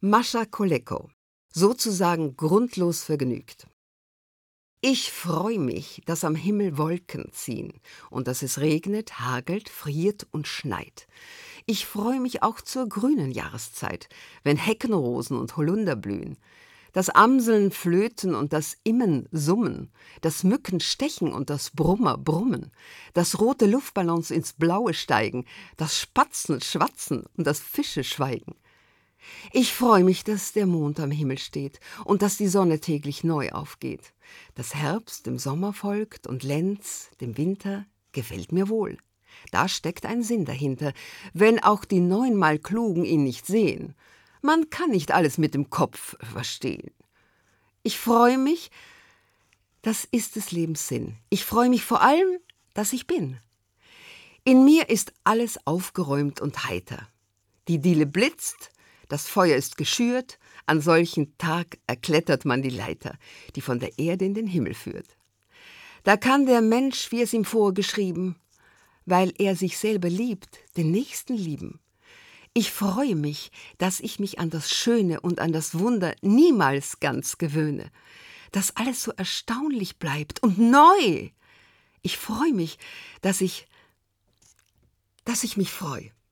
Mascha Koleko, sozusagen grundlos vergnügt. Ich freue mich, dass am Himmel Wolken ziehen und dass es regnet, hagelt, friert und schneit. Ich freue mich auch zur grünen Jahreszeit, wenn Heckenrosen und Holunder blühen, dass Amseln flöten und das Immen summen, dass Mücken stechen und das Brummer brummen, dass rote Luftballons ins Blaue steigen, dass Spatzen schwatzen und dass Fische schweigen. Ich freue mich, dass der Mond am Himmel steht und dass die Sonne täglich neu aufgeht. Dass Herbst dem Sommer folgt und Lenz dem Winter gefällt mir wohl. Da steckt ein Sinn dahinter, wenn auch die 9-mal Klugen ihn nicht sehen. Man kann nicht alles mit dem Kopf verstehen. Ich freue mich, das ist des Lebens Sinn. Ich freue mich vor allem, dass ich bin. In mir ist alles aufgeräumt und heiter. Die Diele blitzt, das Feuer ist geschürt, an solchen Tag erklettert man die Leiter, die von der Erde in den Himmel führt. Da kann der Mensch, wie es ihm vorgeschrieben, weil er sich selber liebt, den Nächsten lieben. Ich freue mich, dass ich mich an das Schöne und an das Wunder niemals ganz gewöhne, dass alles so erstaunlich bleibt und neu. Ich freue mich, dass ich mich freue.